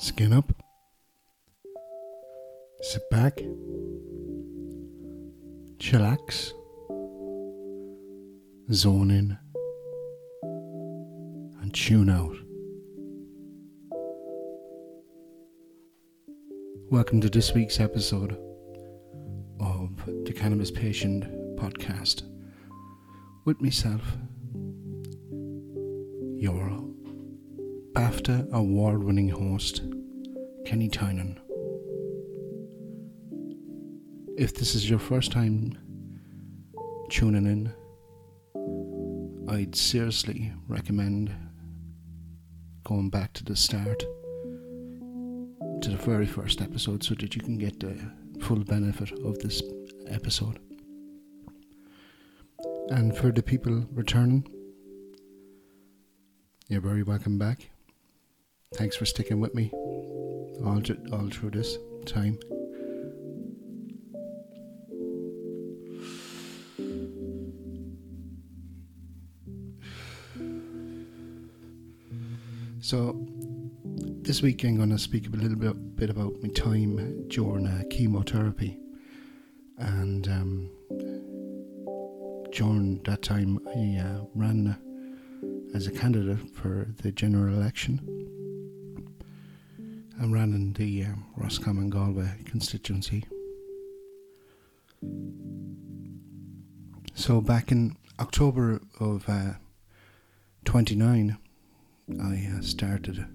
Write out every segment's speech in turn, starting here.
Skin up, sit back, chillax, zone in, and tune out. Welcome to this week's episode of the Cannabis Patient podcast with myself, your BAFTA award-winning host, Kenny Tynan. If this is your first time tuning in, I'd seriously recommend going back to the start, to the very first episode, so that you can get the full benefit of this episode. And for the people returning, you're very welcome back. Thanks for sticking with me all through this time. So this week I'm going to speak a little bit about my time during chemotherapy, and during that time I ran as a candidate for the general election. I ran in the Roscommon Galway constituency. So back in October of 29, I started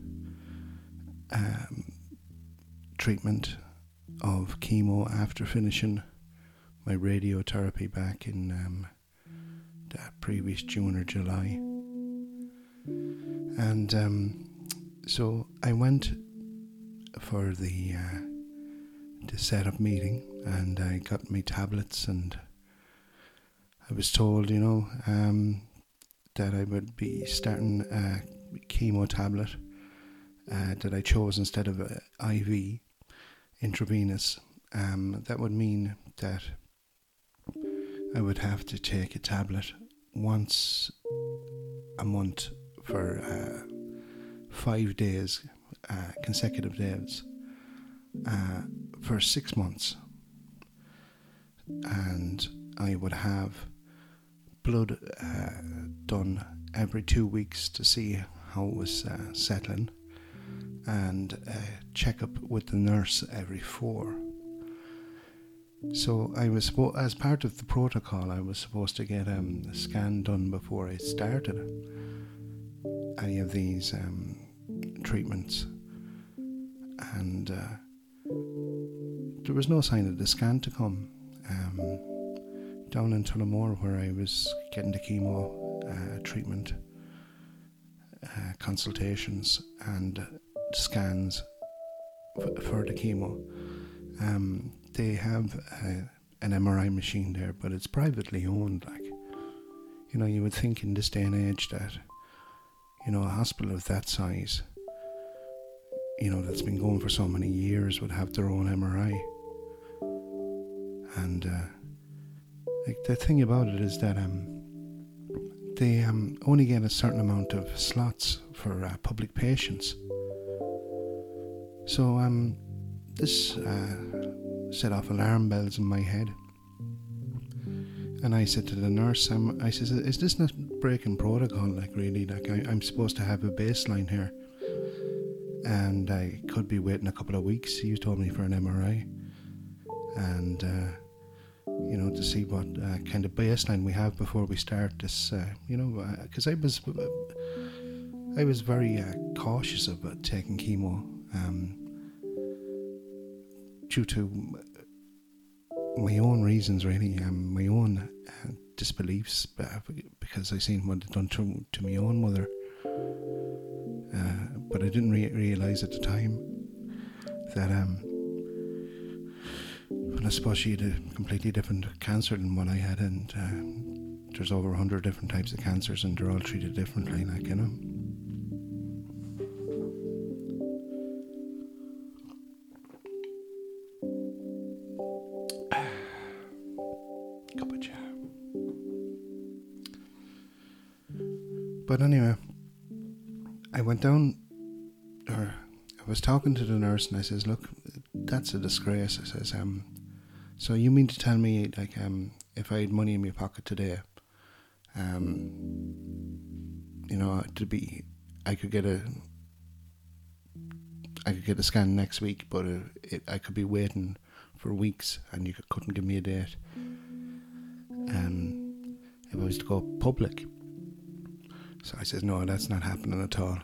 treatment of chemo after finishing my radiotherapy back in the previous June or July. And so I went for the setup meeting, and I got my tablets, and I was told, that I would be starting a chemo tablet that I chose instead of IV, intravenous. That would mean that I would have to take a tablet once a month for 5 days, consecutive days, for 6 months. And I would have blood done every 2 weeks to see how it was settling, and a checkup with the nurse every 4. So I was as part of the protocol, I was supposed to get a scan done before I started any of these treatments, and there was no sign of the scan to come. Down in Tullamore, where I was getting the chemo treatment, consultations and scans for the chemo, they have an MRI machine there, but it's privately owned. You would think in this day and age that a hospital of that size, that's been going for so many years, would have their own MRI. And the thing about it is that they only get a certain amount of slots for public patients. So this set off alarm bells in my head. And I said to the nurse, I said, is this not breaking protocol? Really? I'm supposed to have a baseline here, and I could be waiting a couple of weeks. You told me for an MRI, and to see what kind of baseline we have before we start this. Because I was very cautious about taking chemo, due to my own reasons, really, my own disbeliefs, because I seen what it done to my own mother. But I didn't realise at the time that well, I suppose she had a completely different cancer than what I had, and there's over 100 different types of cancers, and they're all treated differently, Cup of chai. But anyway, I went down, or was talking to the nurse and I says, look, that's a disgrace. I says, so you mean to tell me, like, if I had money in my pocket today, you know, I could get a scan next week, but I could be waiting for weeks and you couldn't give me a date. If I was to go public. So I says, no, that's not happening at all.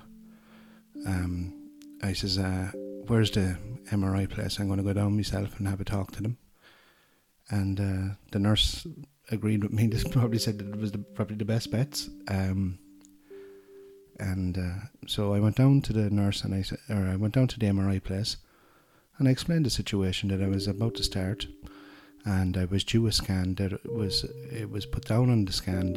I says, where's the MRI place? I'm going to go down myself and have a talk to them. And the nurse agreed with me. This probably said that it was probably the best bets. So I went down to the nurse and I went down to the MRI place and I explained the situation that I was about to start and I was due a scan. That it was put down on the scan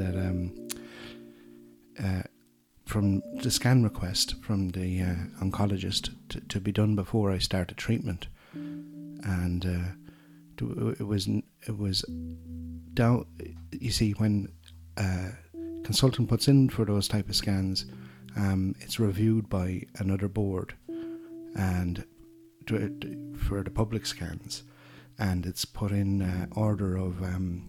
that from the scan request from the oncologist to be done before I started treatment, and it was down. You see, when a consultant puts in for those type of scans, it's reviewed by another board, and for the public scans, and it's put in order of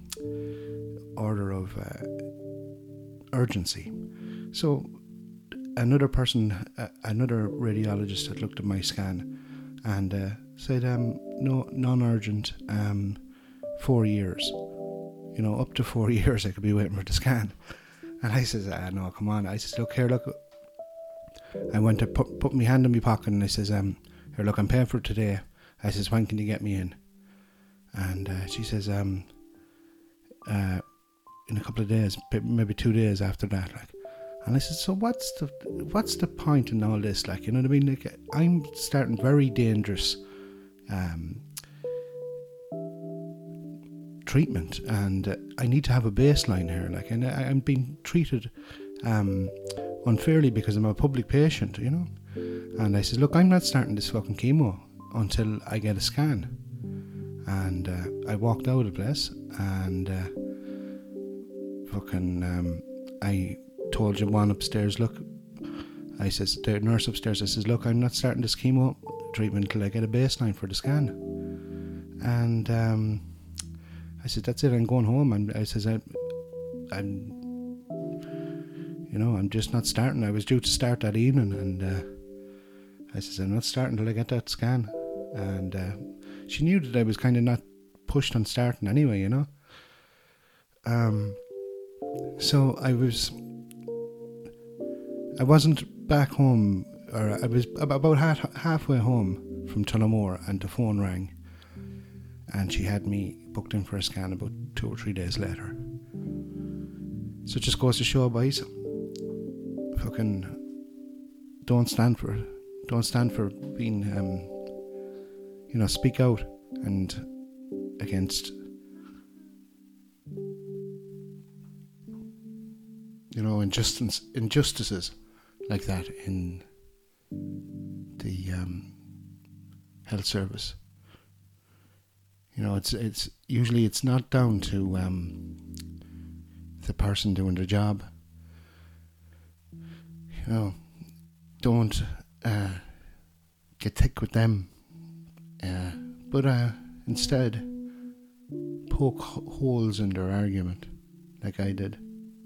urgency. So another radiologist had looked at my scan and said, no, non-urgent, 4 years. You know, up to 4 years I could be waiting for the scan. And I says, no, come on. I says, look here, look. I went to put my hand in my pocket and I says, here, look, I'm paying for it today. I says, when can you get me in? And she says, in a couple of days, maybe 2 days after that, like. And I said, so what's the point in all this? Like, you know what I mean? Like, I'm starting very dangerous treatment, and I need to have a baseline here. Like, and I'm being treated unfairly because I'm a public patient, you know. And I said, look, I'm not starting this fucking chemo until I get a scan. And I walked out of the place, and I told your one upstairs, look, I says, the nurse upstairs, I says, look, I'm not starting this chemo treatment until I get a baseline for the scan. And I said, that's it, I'm going home. And I says, I'm just not starting. I was due to start that evening, and I says, I'm not starting till I get that scan. And she knew that I was kind of not pushed on starting anyway, you know. So I wasn't back home, or I was about halfway home from Tullamore, and the phone rang, and she had me booked in for a scan about 2 or 3 days later. So it just goes to show, boys, fucking don't stand for it. Don't stand for being, speak out and against, injustices like that in the health service. You know, it's usually it's not down to the person doing the job. You know, don't get thick with them, but instead poke holes in their argument, like I did.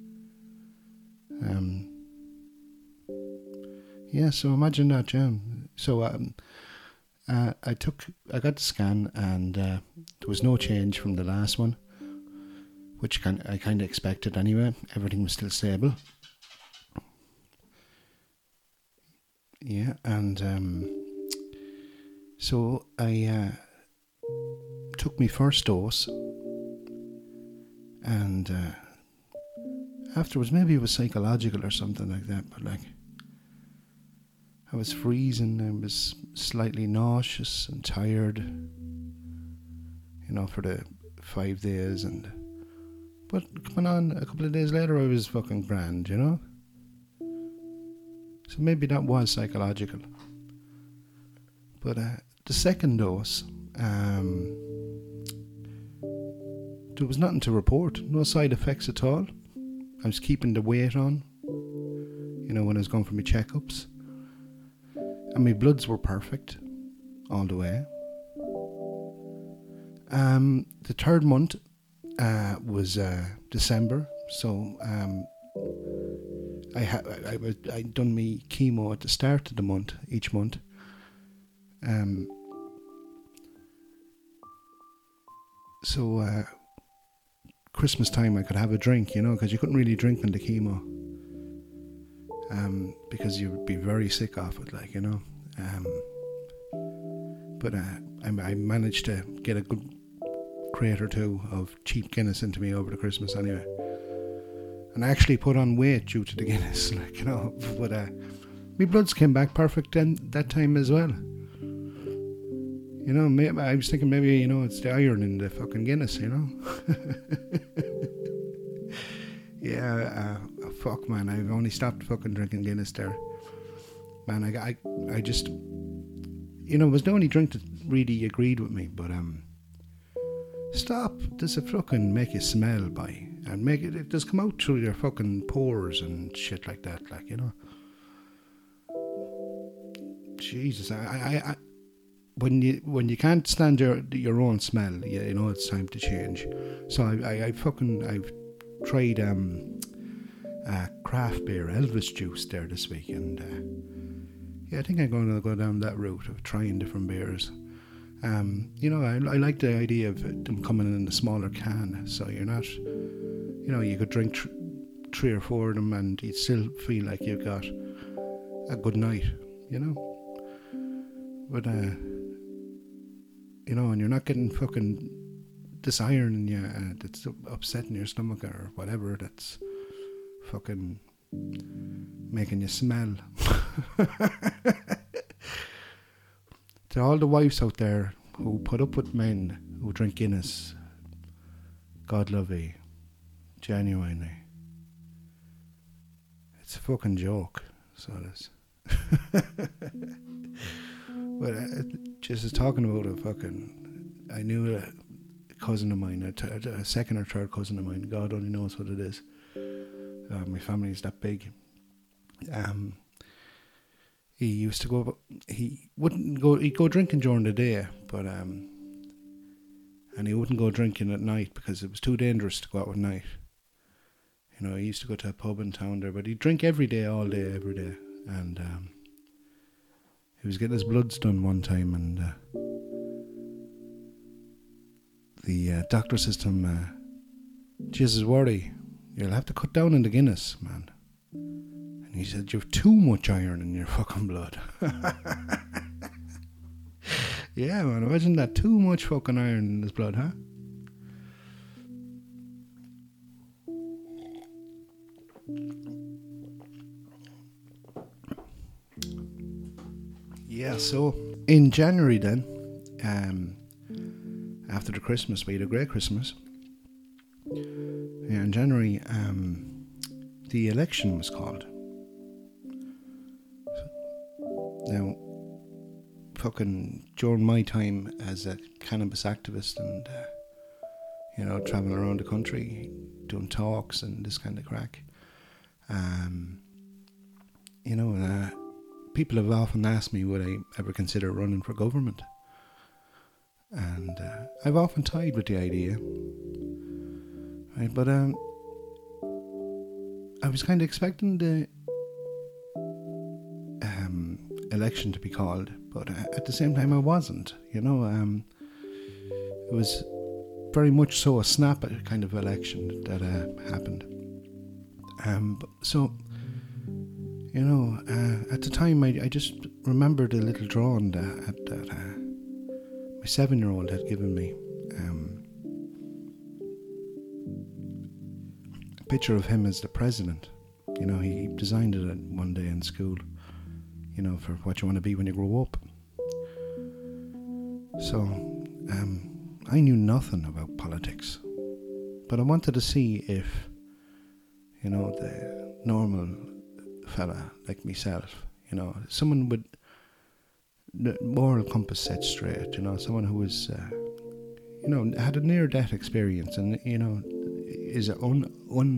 So imagine that, Jim. So I got the scan, and there was no change from the last one, which I kind of expected anyway. Everything was still stable. Yeah, and so I took my first dose, and afterwards, maybe it was psychological or something like that, but like, I was freezing, I was slightly nauseous and tired, for the 5 days, but coming on a couple of days later, I was fucking grand, So maybe that was psychological. But the second dose, there was nothing to report, no side effects at all. I was keeping the weight on, when I was going for my checkups. And my bloods were perfect all the way. The third month was December, so I'd done me chemo at the start of the month, each month. So Christmas time I could have a drink, because you couldn't really drink on the chemo, because you would be very sick off it, but I managed to get a good crate or two of cheap Guinness into me over the Christmas anyway. And I actually put on weight due to the Guinness, but my bloods came back perfect then that time as well. Maybe, I was thinking maybe, it's the iron in the fucking Guinness, Yeah, fuck, man, I've only stopped fucking drinking Guinness there. Man, I just, it was the only drink that really agreed with me, but, stop, does it fucking make you smell, boy, and it does come out through your fucking pores and shit like that, Jesus, I when you can't stand your own smell, it's time to change. So I've tried craft beer Elvis juice there this week, and I think I'm going to go down that route of trying different beers. I like the idea of them coming in a smaller can, so you're not, you could drink 3 or 4 of them and you'd still feel like you've got a good night, but and you're not getting fucking this iron in you that's upsetting your stomach or whatever that's fucking making you smell. To all the wives out there who put up with men who drink Guinness, God love you, genuinely. It's a fucking joke, so it is. But just talking about I knew a cousin of mine, a second or third cousin of mine, God only knows what it is. My family's that big. He used to go, he'd go drinking during the day, but, and he wouldn't go drinking at night because it was too dangerous to go out at night. He used to go to a pub in town there, but he'd drink every day, all day, every day. And he was getting his bloods done one time, and the doctor says to him, Jesus, worry, you'll have to cut down on the Guinness, man. And he said, you've too much iron in your fucking blood. Yeah, man, imagine that, too much fucking iron in his blood, huh? Yeah, so in January then, after the Christmas, we had a great Christmas. Yeah, in January, the election was called. Now, fucking during my time as a cannabis activist and, traveling around the country, doing talks and this kind of crack, people have often asked me would I ever consider running for government. And I've often toyed with the idea. Right, but I was kind of expecting the election to be called, but at the same time I wasn't. It was very much so a snap kind of election that happened. At the time I just remembered a little drawing that my 7-year-old had given me. A picture of him as the president. He designed it one day in school, for what you want to be when you grow up. So, I knew nothing about politics, but I wanted to see if, the normal fella like myself, someone with the moral compass set straight, someone who was, had a near-death experience and, is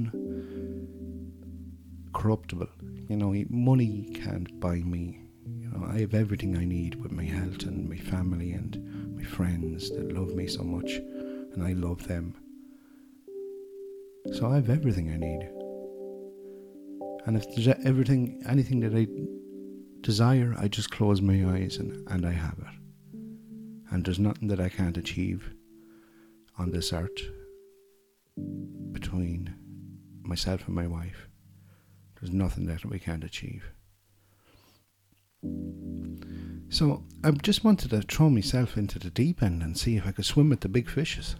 uncorruptible. Money can't buy me, I have everything I need with my health and my family and my friends that love me so much, and I love them. So I have everything I need. And if there's anything that I desire, I just close my eyes and I have it. And there's nothing that I can't achieve on this earth between myself and my wife. There's nothing that we can't achieve. So I just wanted to throw myself into the deep end and see if I could swim with the big fishes,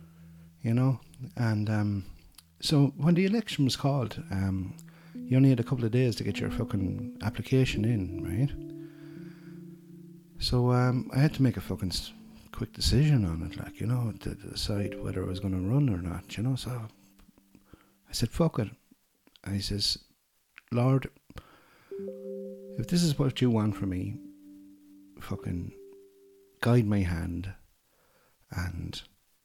and so when the election was called, you only had a couple of days to get your fucking application in, right? So I had to make a fucking quick decision on it, to decide whether I was going to run or not, so I said, fuck it. I says, Lord, if this is what you want from me, fucking guide my hand, and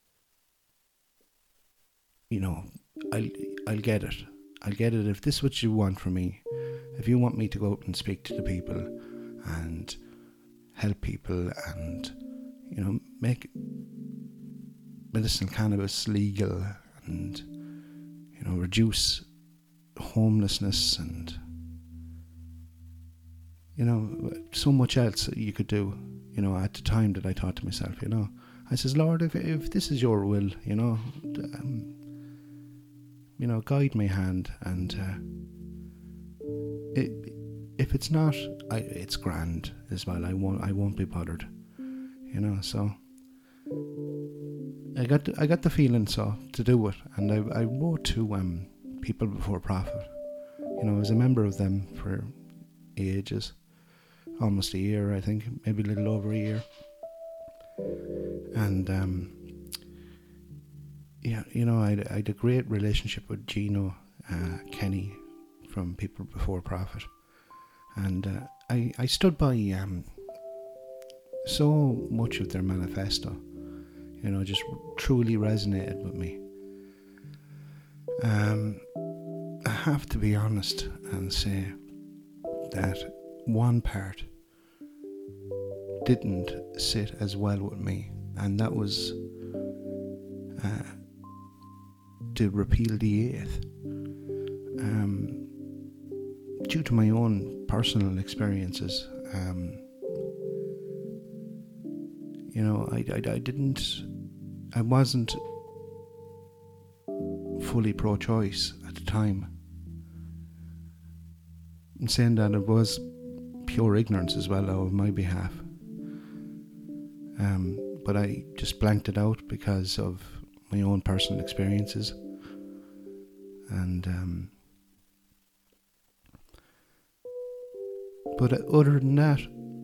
I'll get it. I'll get it if this is what you want from me. If you want me to go out and speak to the people and help people and make medicinal cannabis legal and reduce homelessness and so much else you could do, at the time that I thought to myself, I says, Lord, if this is your will, guide my hand, and if it's not, it's grand as well. I won't be bothered, So I got the feeling to do it, and I wrote to People Before Profit. I was a member of them for ages, almost a year, I think, maybe a little over a year, and I had a great relationship with Gino Kenny from People Before Profit, and I stood by so much of their manifesto, just truly resonated with me. I have to be honest and say that one part didn't sit as well with me, and that was to repeal the 8th. Due to my own personal experiences, I wasn't fully pro-choice at the time. I'm saying that it was pure ignorance as well on my behalf. But I just blanked it out because of my own personal experiences. And but other than that,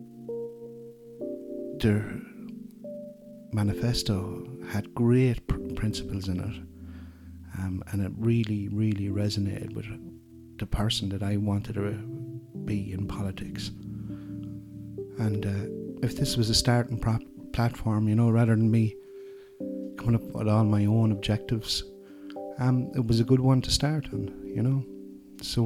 their manifesto had great principles in it, and it really, really resonated with the person that I wanted to be in politics. And if this was a starting platform, rather than me coming up with all my own objectives, it was a good one to start on, So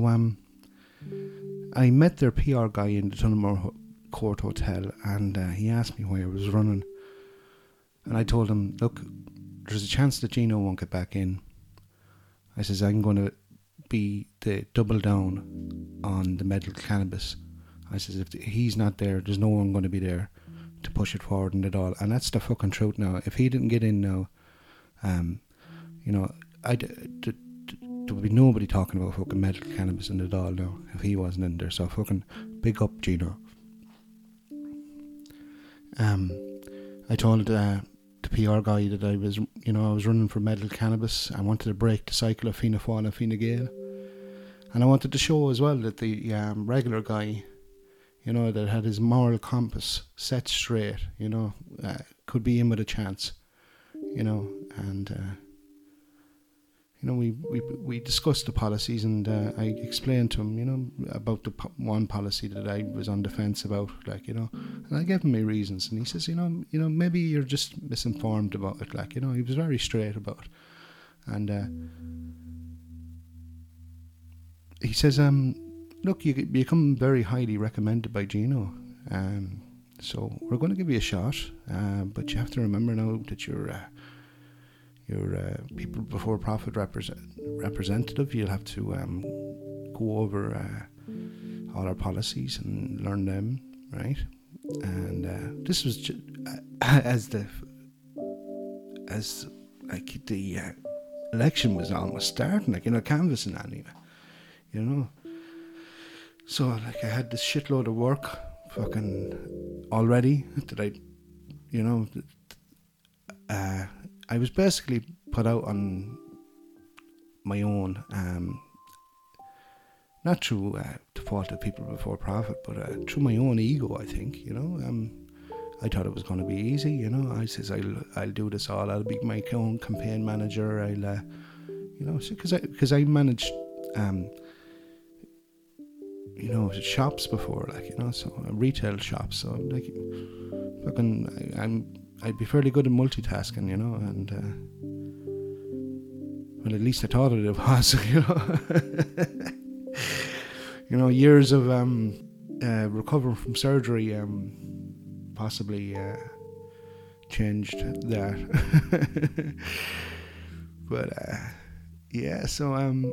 I met their PR guy in the Tullamore Court Hotel, and he asked me why I was running, and I told him, look, there's a chance that Gino won't get back in. I says, I'm going to be the double down on the medical cannabis. I says, if he's not there, there's no one going to be there to push it forward and it all. And that's the fucking truth now. If he didn't get in now, there would be nobody talking about fucking medical cannabis in the doll now if he wasn't in there. So fucking big up, Gino. I told the PR guy that I was running for medical cannabis. I wanted to break the cycle of Fianna Fáil and Fine Gael, and I wanted to show as well that the regular guy, that had his moral compass set straight, could be in with a chance, and we discussed the policies, and I explained to him, about the one policy that I was on the fence about, and I gave him my reasons, and he says, maybe you're just misinformed about it, he was very straight about it, and he says, look, you become very highly recommended by Gino, So we're going to give you a shot, but you have to remember now that you're People Before Profit representative. You'll have to go over all our policies and learn them, right? And this was as the election was almost starting, canvassing anyway, So I had this shitload of work fucking already that I was basically put out on my own, not through the fault of People Before Profit, but through my own ego, I think, I thought it was going to be easy, I says I'll do this all, I'll be my own campaign manager, I'll, because I managed, shops before, so retail shops, so I'd be fairly good at multitasking, and well, at least I thought it was, years of recovering from surgery possibly changed that. But yeah, so and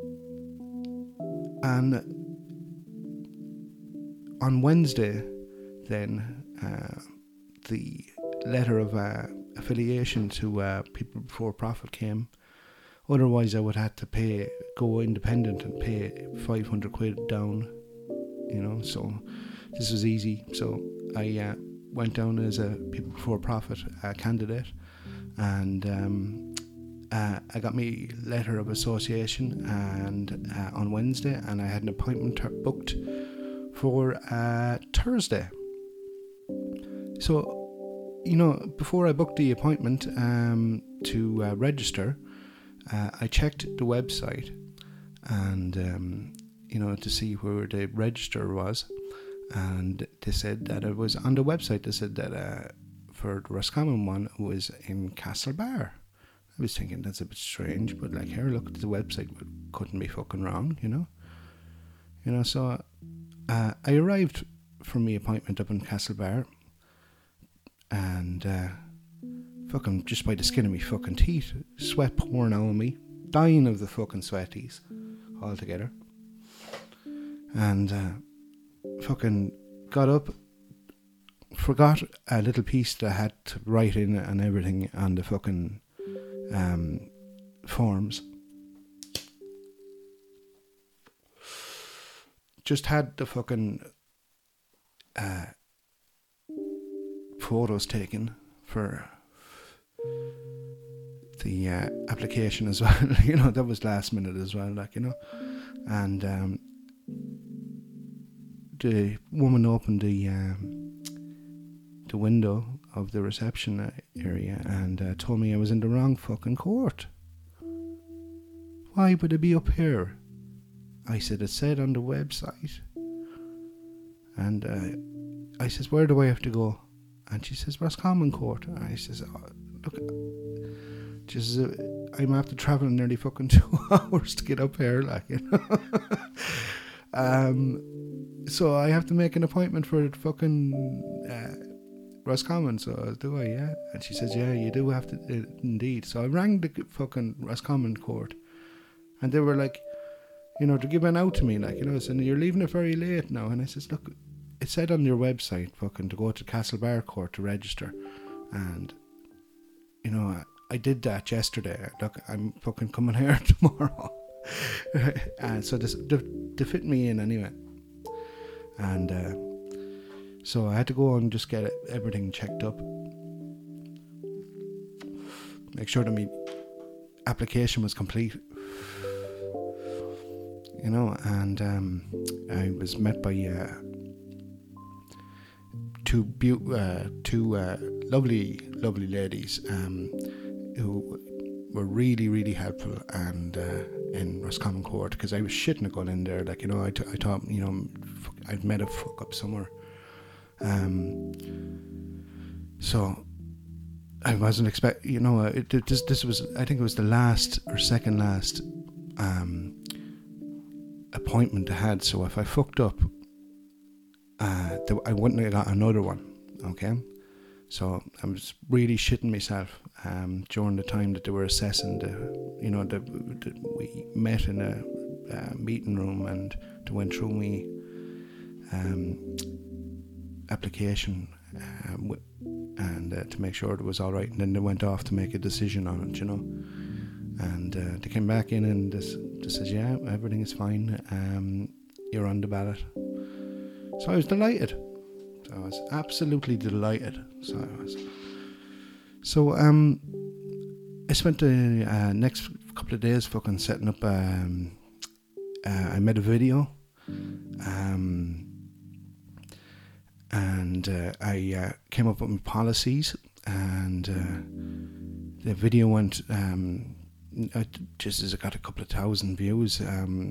on Wednesday then the letter of affiliation to People Before Profit came. Otherwise I would have to go independent and pay 500 quid down, so this was easy. So I went down as a People Before Profit candidate, and I got my letter of association and on Wednesday, and I had an appointment booked for Thursday. So, before I booked the appointment to register, I checked the website and, to see where the register was. And they said that it was on the website. They said that for the Roscommon one, it was in Castlebar. I was thinking that's a bit strange, but here, look at the website, couldn't be fucking wrong, So I arrived for my appointment up in Castlebar, and fucking just by the skin of me fucking teeth, sweat pouring out of me, dying of the fucking sweaties altogether, and fucking got up, forgot a little piece that I had to write in and everything on the fucking forms. Just had the fucking photos taken for the application as well. That was last minute as well, and the woman opened the window of the reception area and told me I was in the wrong fucking court. Why would it be up here? I said, it said on the website. And I says, where do I have to go? And she says, Roscommon Court. And I says, look, she says, I'm after travelling nearly fucking 2 hours to get up here, so I have to make an appointment for fucking Roscommon. So do I? Yeah. And she says, yeah, you do have to indeed. So I rang the fucking Roscommon Court, and they were like, they're giving out to me, saying you're leaving it very late now. And I says, look, it said on your website fucking to go to Castlebar Court to register, and I did that yesterday. Look, I'm fucking coming here tomorrow. And so they fit me in anyway. And so I had to go and just get everything checked up, make sure that my application was complete, and I was met by two lovely ladies who were really, really helpful, and in Roscommon Court, because I was shitting a gun in there, I thought, I'd made a fuck up somewhere. So I wasn't expecting, this was, I think it was the last or second last appointment I had. So if I fucked up, I wouldn't have got another one. Okay, so I was really shitting myself during the time that they were assessing we met in a meeting room and they went through me application and to make sure it was all right, and then they went off to make a decision on it, and they came back in and they said, yeah, everything is fine, you're on the ballot. So I was delighted. I was absolutely delighted. So I spent the next couple of days fucking setting up. I made a video, and I came up with my policies, and the video went just as it got a couple of thousand views.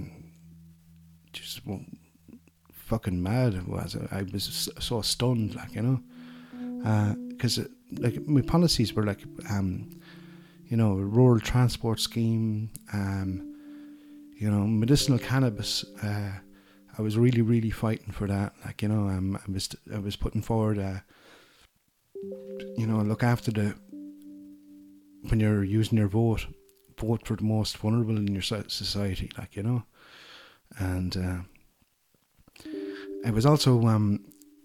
Just fucking mad it was. I was so stunned, because my policies were like, rural transport scheme, medicinal cannabis. I was really, really fighting for that. I was putting forward, look after when you're using your vote for the most vulnerable in your society, and it was also one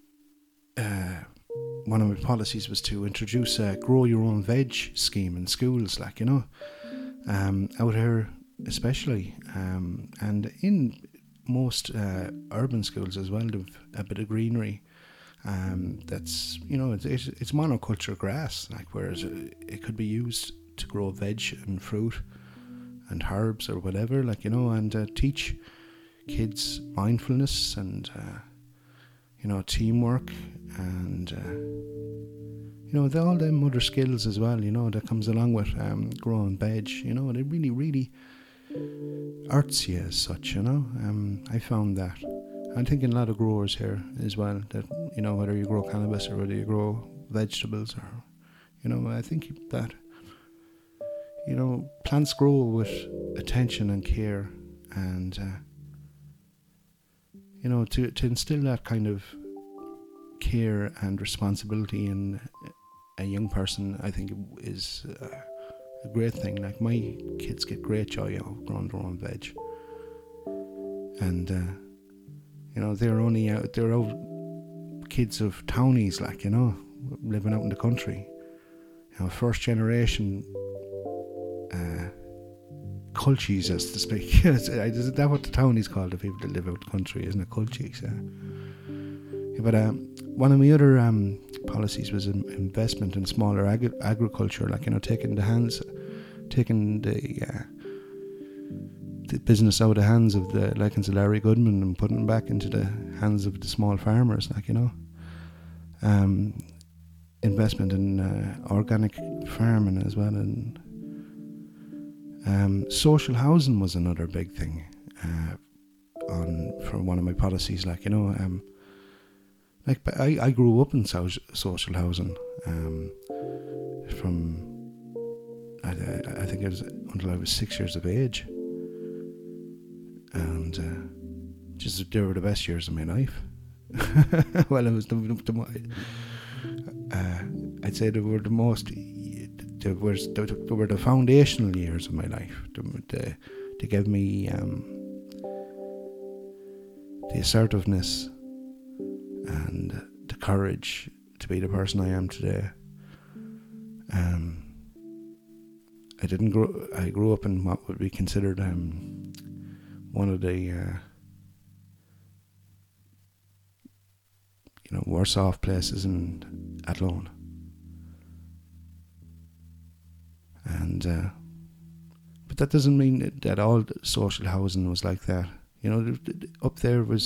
of my policies was to introduce a grow your own veg scheme in schools, out here especially, and in most urban schools as well. They've a bit of greenery. That's it's monoculture grass, whereas it could be used to grow veg and fruit and herbs or whatever, and teach kids mindfulness and teamwork and all them other skills as well, that comes along with growing veg. They really, really arts you as such. I found that. I'm thinking a lot of growers here as well, that whether you grow cannabis or whether you grow vegetables, or I think that plants grow with attention and care, and to instill that kind of care and responsibility in a young person, I think is a great thing. My kids get great joy out of growing their own veg, and they're out kids of townies, living out in the country, first generation culchies, as to speak. Is that what the townies call the people that live out the country, isn't it? Culchies, yeah. But one of my other policies was investment in smaller agriculture, taking the business out of the hands of the likes of Larry Goodman and putting it back into the hands of the small farmers, investment in organic farming as well, and social housing was another big thing for one of my policies. I grew up in social housing from I think it was until I was 6 years of age, and they were the best years of my life. Well, it was I'd say they were the most. They were the foundational years of my life. They gave me the assertiveness and the courage to be the person I am today. I grew up in what would be considered one of the worse off places in Athlone. And but that doesn't mean that all social housing was like that. Up there was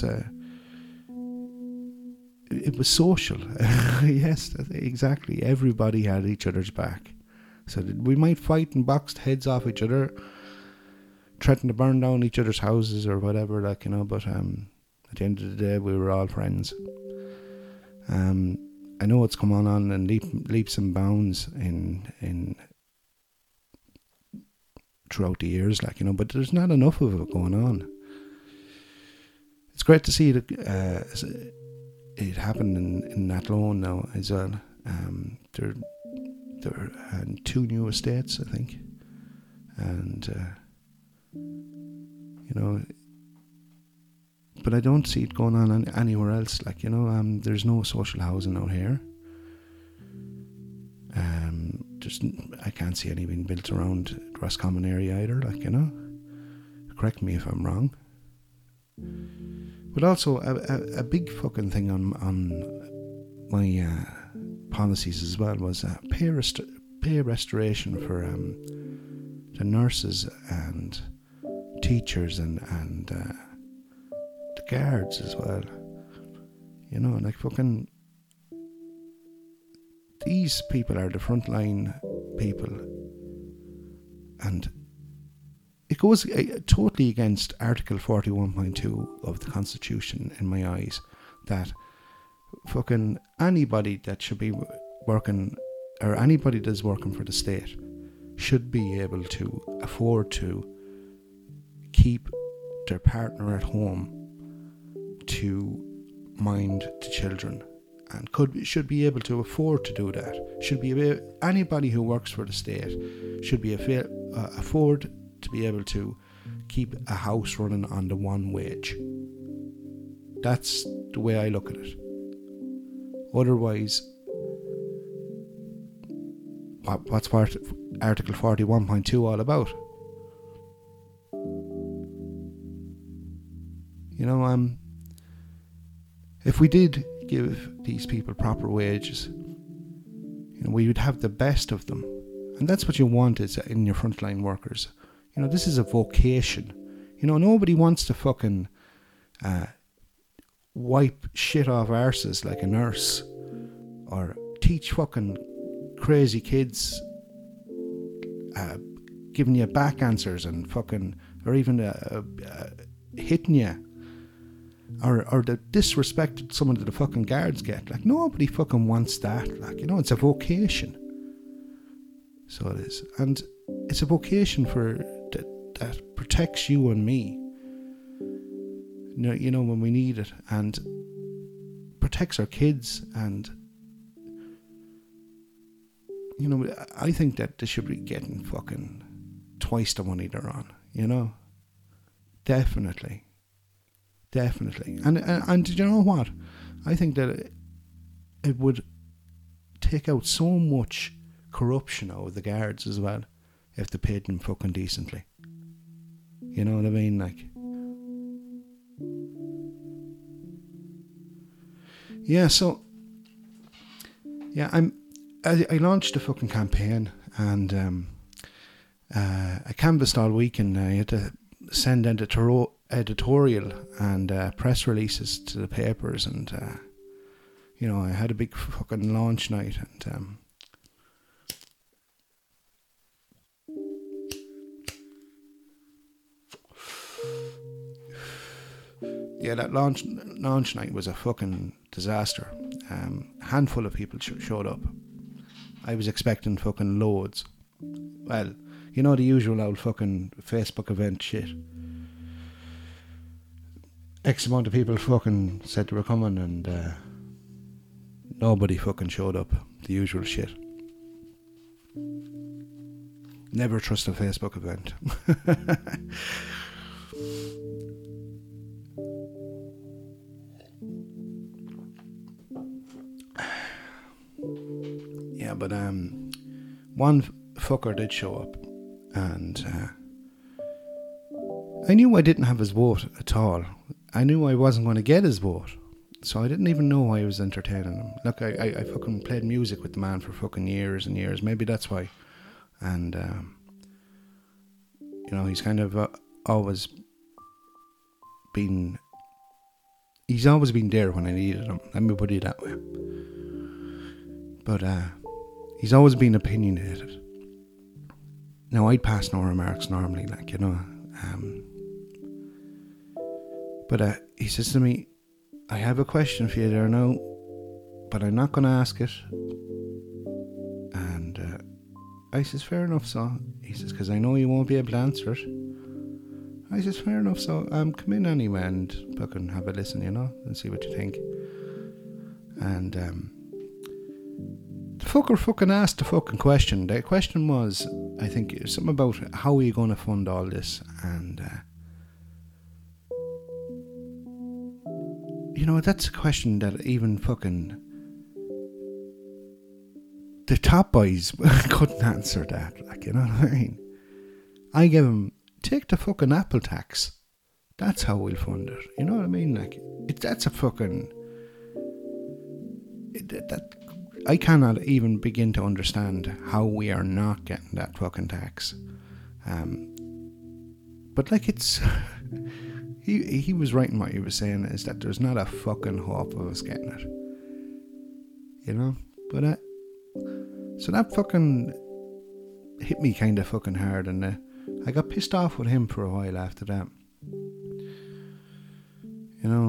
it was social. Yes, exactly. Everybody had each other's back. So we might fight and box heads off each other, threaten to burn down each other's houses or whatever, but at the end of the day, we were all friends. I know it's come on in leaps and bounds in throughout the years, but there's not enough of it going on. It's great to see that it happened in Athlone now as well. There are 2 new estates, I think, and but I don't see it going on anywhere else. Like, there's no social housing out here. I can't see any being built around the Roscommon area either. Like, correct me if I'm wrong. But also a big fucking thing on my policies as well was pay restoration for the nurses and teachers and the guards as well. Like fucking these people are the frontline people, and it goes totally against Article 41.2 of the Constitution in my eyes, that fucking anybody that should be working, or anybody that's working for the state, should be able to afford to keep their partner at home to mind the children, and should be able to afford to do that. Anybody who works for the state should be afford to be able to keep a house running on the one wage. That's the way I look at it. Otherwise, what's Article 41.2 all about? If we did give these people proper wages, we would have the best of them. And that's what you want is in your frontline workers. This is a vocation. Nobody wants to fucking wipe shit off arses like a nurse, or teach fucking crazy kids, giving you back answers and fucking, or even hitting you, or the disrespect some of the fucking guards get. Like, nobody fucking wants that. Like, it's a vocation. So it is, and it's a vocation that protects you and me. When we need it, and protects our kids, and I think that they should be getting fucking twice the money they're on. Definitely. And you know what? I think that it would take out so much corruption out of the guards as well if they paid them fucking decently. You know what I mean? Like, yeah. So, yeah, I launched a fucking campaign, and I canvassed all week, and I had to send editorial and press releases to the papers, and I had a big fucking launch night, and yeah, that launch night was a fucking disaster. Handful of people showed up. I was expecting fucking loads. Well, the usual old fucking Facebook event shit. X amount of people fucking said they were coming, and nobody fucking showed up. The usual shit. Never trust a Facebook event. Yeah, but one fucker did show up, and I knew I didn't have his vote at all. I knew I wasn't going to get his vote, so I didn't even know why I was entertaining him. Look, I fucking played music with the man for fucking years and years. Maybe that's why. And he's kind of always been. He's always been there when I needed him. Let me put it that way. But he's always been opinionated. Now, I'd pass no remarks normally, but he says to me, I have a question for you there now, but I'm not going to ask it. And I says, fair enough, so. He says, because I know you won't be able to answer it. I says, fair enough, so come in anyway and fucking have a listen, and see what you think. And the fucker fucking asked the fucking question. The question was, I think, something about how are you going to fund all this? And that's a question that even fucking the top boys couldn't answer that. Like, you know what I mean? I give him, take the fucking Apple tax. That's how we'll fund it. You know what I mean? Like, that's a fucking... I cannot even begin to understand how we are not getting that fucking tax. But like, it's... he was right in what he was saying, is that there's not a fucking hope of us getting it. You know? But so that fucking hit me kind of fucking hard, and I got pissed off with him for a while after that. You know,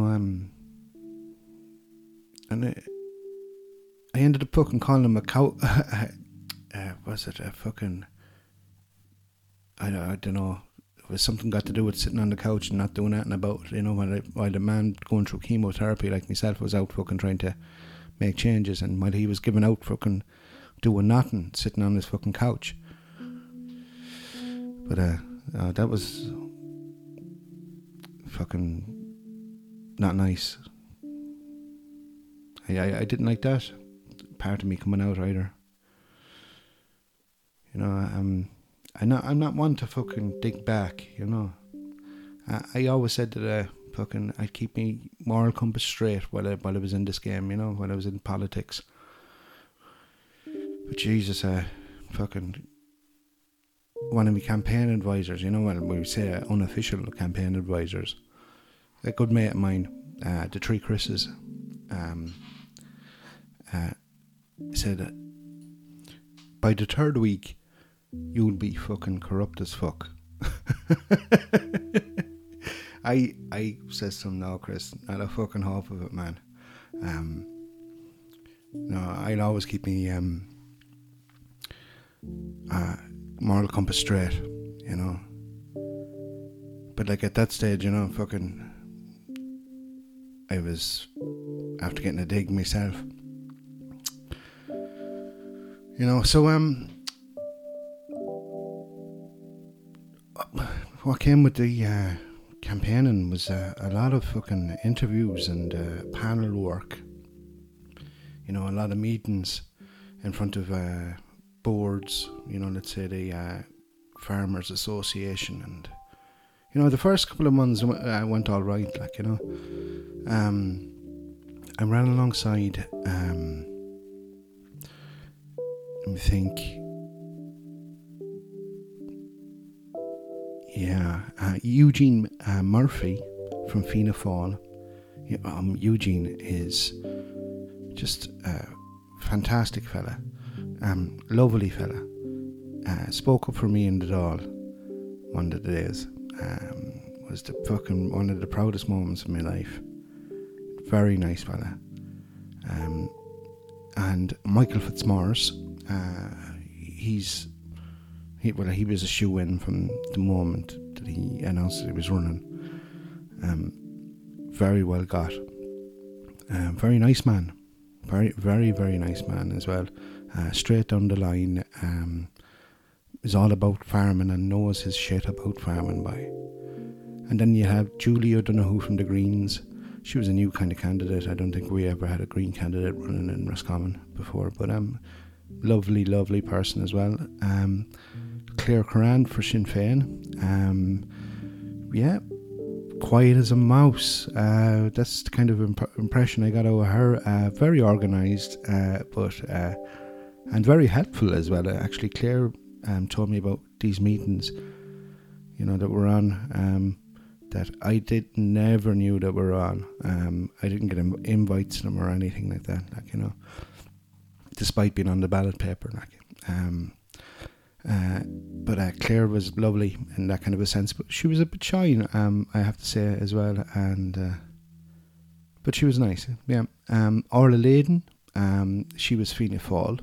and I ended up fucking calling him a cow. Was it a fucking... I don't know. It was something got to do with sitting on the couch and not doing anything about it. You know, while the man going through chemotherapy like myself was out fucking trying to make changes, and while he was giving out fucking doing nothing, sitting on his fucking couch. But that was fucking not nice. I didn't like that part of me coming out either. You know, I'm not one to fucking dig back. You know, I always said that I'd keep my moral compass straight while I was in this game. You know, while I was in politics. But Jesus, fucking one of my campaign advisors, you know, well, we say unofficial campaign advisors, a good mate of mine, the Three Chris's, said, by the third week, you'll be fucking corrupt as fuck. I says to him, no, Chris, not a fucking half of it, man. No, I'll always keep me moral compass straight, you know. But like at that stage, you know, fucking I was after getting a dig myself. You know, so what came with the campaigning was a lot of fucking interviews and panel work. You know, a lot of meetings in front of boards, you know, let's say the Farmers Association, and you know, the first couple of months went all right, like, you know. I ran alongside let me think, Eugene Murphy from Fianna Fáil. Eugene is just a fantastic fella, lovely fella. Spoke up for me in the Dáil one of the days. Was the fucking one of the proudest moments of my life. Very nice fella. And Michael Fitzmaurice, he was a shoe-in from the moment that he announced that he was running. Very well got. Very nice man. Very, very, very nice man as well. Straight down the line. Is all about farming and knows his shit about farming by. And then you have Julie O'Donoghue from the Greens. She was a new kind of candidate. I don't think we ever had a Green candidate running in Roscommon before, but lovely, lovely person as well. Claire Curran for Sinn Féin. Quiet as a mouse. That's the kind of impression I got out of her. Very organised, but and very helpful as well. Actually, Claire told me about these meetings, you know, that were on, that I never knew that were on. I didn't get invites to them or anything like that, like, you know, despite being on the ballot paper, like. But Claire was lovely in that kind of a sense, but she was a bit shy, I have to say as well, and but she was nice. Yeah. Orla Layden, she was Fianna Fáil.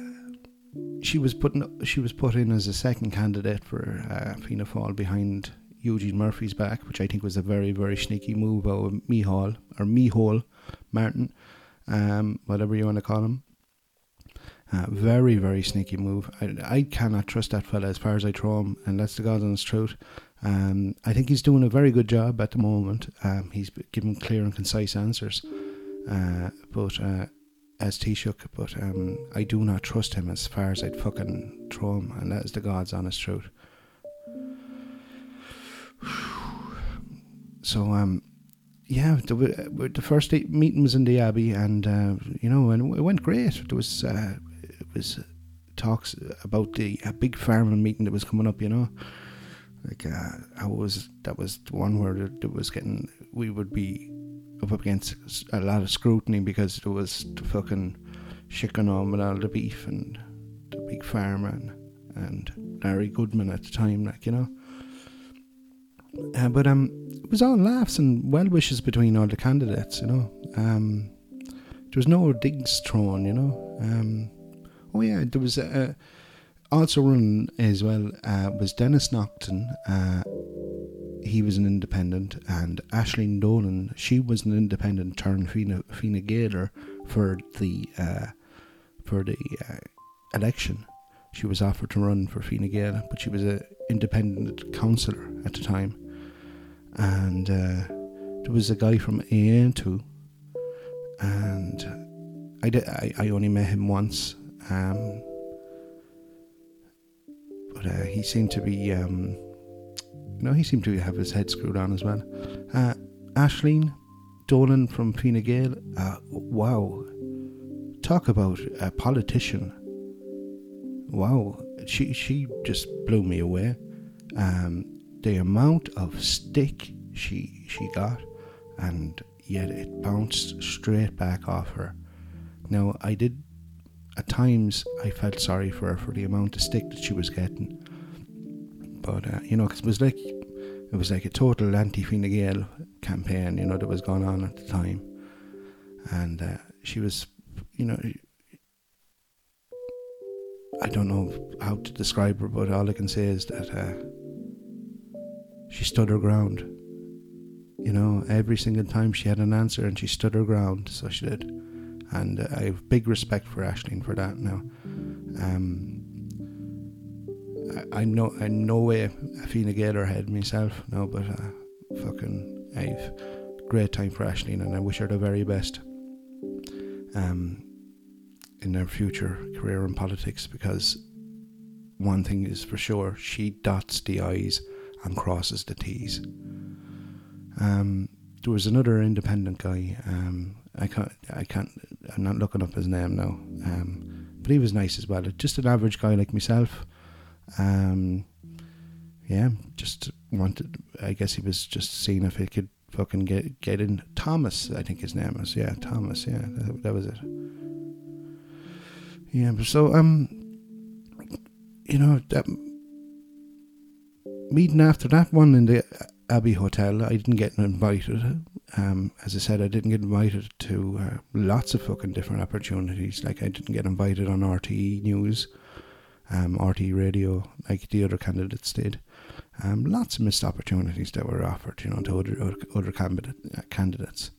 She was put in as a second candidate for Fianna Fáil behind Eugene Murphy's back, which I think was a very, very sneaky move out of Mihal Martin, whatever you want to call him. Very, very sneaky move. I cannot trust that fella as far as I throw him, and that's the God's honest truth. I think he's doing a very good job at the moment. He's giving clear and concise answers, but as Taoiseach, but I do not trust him as far as I'd fucking throw him, and that is the God's honest truth. So yeah, the first meeting was in the Abbey, and and it went great. There was talks about the big farming meeting that was coming up. Like that was the one where we would be up against a lot of scrutiny because there was the fucking chicken on with all the beef and the big farmer and Larry Goodman at the time, but it was all laughs and well wishes between all the candidates. There was no digs thrown. Oh yeah, there was also running as well was Dennis Naughton. He was an independent, and Aisling Dolan, she was an independent turned Fine Gael for the election. She was offered to run for Fine Gael, but she was an independent councillor at the time. And there was a guy from AN too, and I only met him once, but he seemed to be he seemed to have his head screwed on as well. Aisling Dolan from Fine Gael, wow, talk about a politician. Wow, she just blew me away. The amount of stick she got, and yet it bounced straight back off her. Now, at times I felt sorry for her for the amount of stick that she was getting, but because it was like a total anti-Fine Gael campaign, that was going on at the time, and she was, I don't know how to describe her, but all I can say is that she stood her ground. Every single time she had an answer, and she stood her ground, so she did. And I have big respect for Aisling for that now. I'm no way a Fine Gaeler head myself, no, but I've great time for Aisling, and I wish her the very best in her future career in politics, because one thing is for sure, she dots the I's and crosses the T's. There was another independent guy, I'm not looking up his name now, but he was nice as well, just an average guy like myself. Just wanted, I guess he was just seeing if he could fucking get in. Thomas, I think his name was, Thomas, that was it. So that meeting after that one in the Abbey Hotel, I didn't get invited. As I said, I didn't get invited to lots of fucking different opportunities. Like, I didn't get invited on RTE News, RTE Radio, like the other candidates did. Lots of missed opportunities that were offered, to other candidates.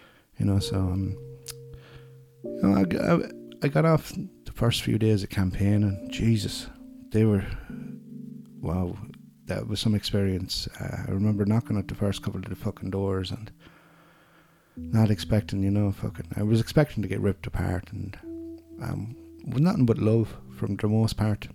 I got off the first few days of campaign, and Jesus, wow, that was some experience. I remember knocking at the first couple of the fucking doors and not expecting, I was expecting to get ripped apart, and with nothing but love from the most part.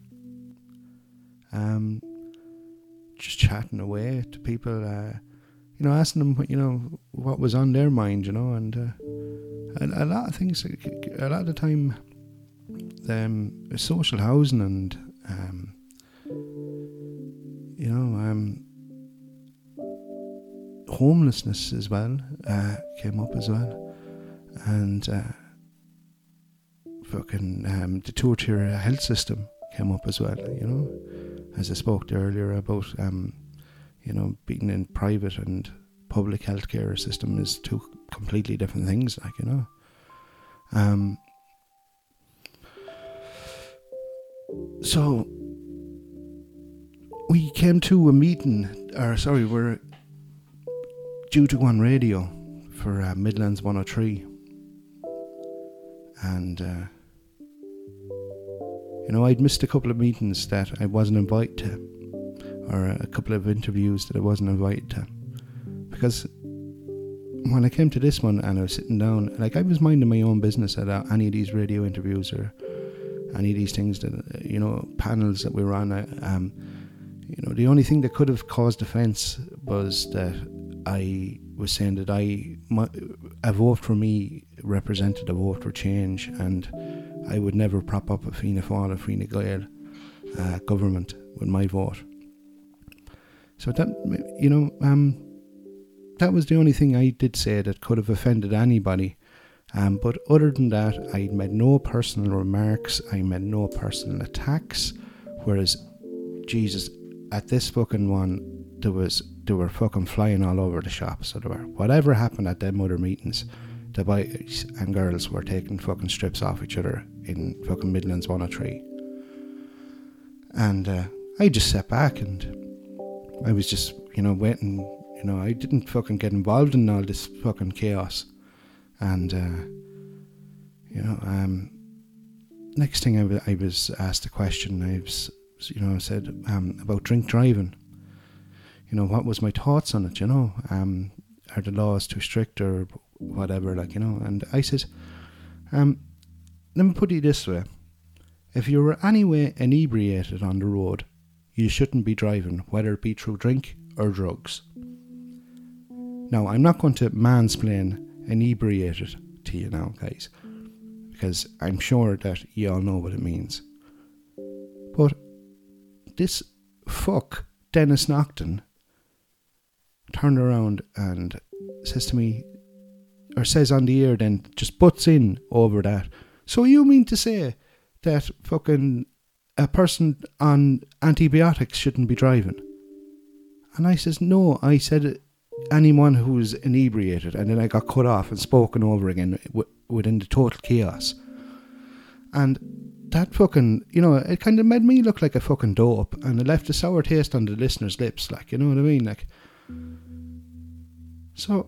Just chatting away to people, asking them, what was on their mind, and a lot of things, a lot of the time, social housing and, homelessness as well came up as well, and the two-tier health system came up as well, as I spoke to earlier about, being in private and public healthcare system is two completely different things, so we came to a meeting we're due to go on radio for Midlands 103. And, I'd missed a couple of meetings that I wasn't invited to, or a couple of interviews that I wasn't invited to. Because when I came to this one and I was sitting down, like, I was minding my own business at any of these radio interviews or any of these things that, panels that we were on. The only thing that could have caused offence was that I was saying that a vote for me represented a vote for change, and I would never prop up a Fianna Fáil or Fine Gael government with my vote. So that, that was the only thing I did say that could have offended anybody. But other than that, I made no personal remarks, I made no personal attacks, whereas, Jesus, at this fucking one, they were fucking flying all over the shop. So whatever happened at them other meetings, the boys and girls were taking fucking strips off each other in fucking Midlands 103. And I just sat back and I was just, waiting. I didn't fucking get involved in all this fucking chaos. And, next thing I was asked a question. I said about drink driving. What was my thoughts on it, are the laws too strict or whatever, and I said, let me put it this way. If you were anyway inebriated on the road, you shouldn't be driving, whether it be through drink or drugs. Now, I'm not going to mansplain inebriated to you now, guys, because I'm sure that you all know what it means. But this fuck, Denis Naughton, turned around and says to me, or says on the air then, just butts in over that. So you mean to say that fucking a person on antibiotics shouldn't be driving? And I says, no, I said anyone who's inebriated. And then I got cut off and spoken over again within the total chaos. And that fucking, it kind of made me look like a fucking dope, and it left a sour taste on the listeners' lips, like, you know what I mean? Like, so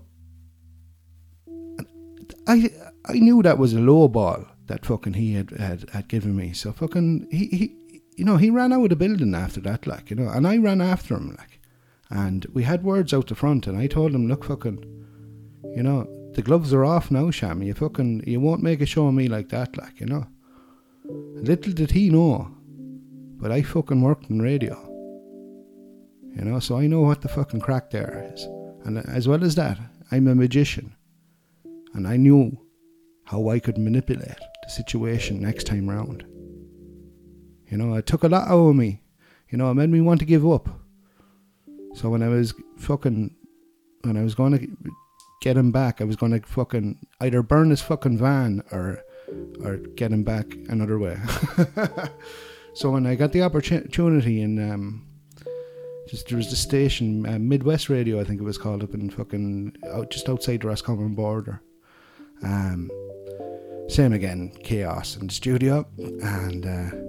I knew that was a low ball that fucking he had given me. So fucking he ran out of the building after that, like, and I ran after him, like, and we had words out the front, and I told him, look, fucking, the gloves are off now, Sham. You won't make a show of me like that, like, Little did he know, but I fucking worked in radio, so I know what the fucking crack there is. And as well as that, I'm a magician, and I knew how I could manipulate the situation next time round. It took a lot out of me. It made me want to give up. So when I was going to get him back, I was going to fucking either burn his fucking van or get him back another way. So when I got the opportunity in there was the station, Midwest Radio, I think it was called, up in fucking just outside the Roscommon border. Same again, chaos in the studio, and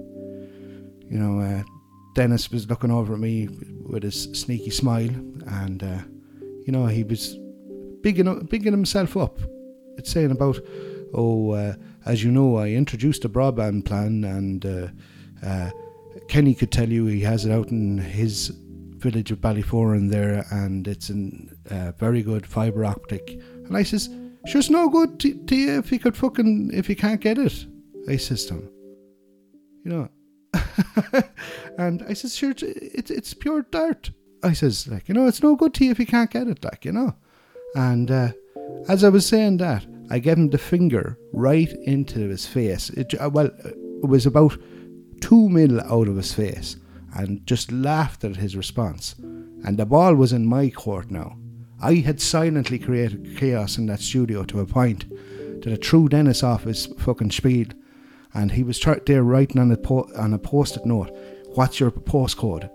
Dennis was looking over at me with his sneaky smile, and he was bigging himself up. It's saying about, as you know, I introduced a broadband plan, and Kenny could tell you he has it out in his village of Ballyforan there, and it's in very good fibre optic. And I says, sure, it's no good to you if you can't get it. I says to him, and I says, sure, it's pure dirt. I says, like, it's no good to you if you can't get it, like, And as I was saying that, I gave him the finger right into his face. It was about 2 mil out of his face, and just laughed at his response. And the ball was in my court now. I had silently created chaos in that studio to a point that I threw Dennis off his fucking spiel, and he was there writing on a post-it note, what's your postcode,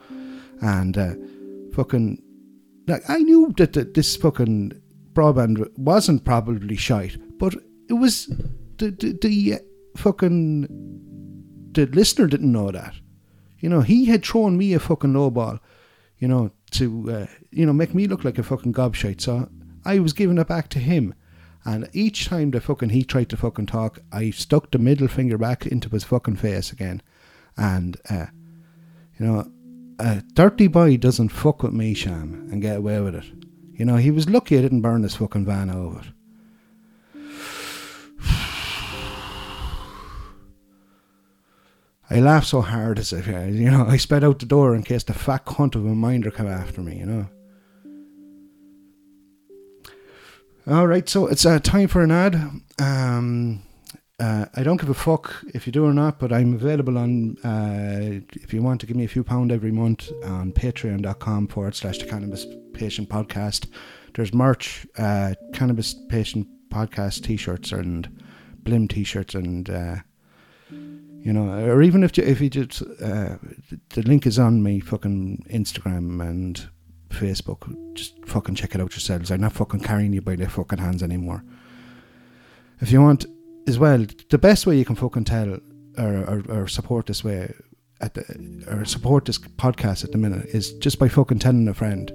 and fucking, like, I knew that this fucking broadband wasn't probably shite, but it was the listener didn't know that. He had thrown me a fucking low ball. to make me look like a fucking gobshite. So I was giving it back to him. And each time he tried to fucking talk, I stuck the middle finger back into his fucking face again. And, a dirty boy doesn't fuck with me, Sham, and get away with it. He was lucky I didn't burn his fucking van over it. I laughed so hard as if, I sped out the door in case the fat cunt of a minder came after me, Alright, so it's time for an ad. I don't give a fuck if you do or not, but I'm available on, if you want to give me a few £, every month, on patreon.com/the Cannabis Patient Podcast. There's merch, Cannabis Patient Podcast t-shirts and Blim t-shirts and, or even if you just, the link is on my fucking Instagram and Facebook. Just fucking check it out yourselves. I'm not fucking carrying you by the fucking hands anymore. If you want as well, the best way you can fucking tell or support this way or support this podcast at the minute is just by fucking telling a friend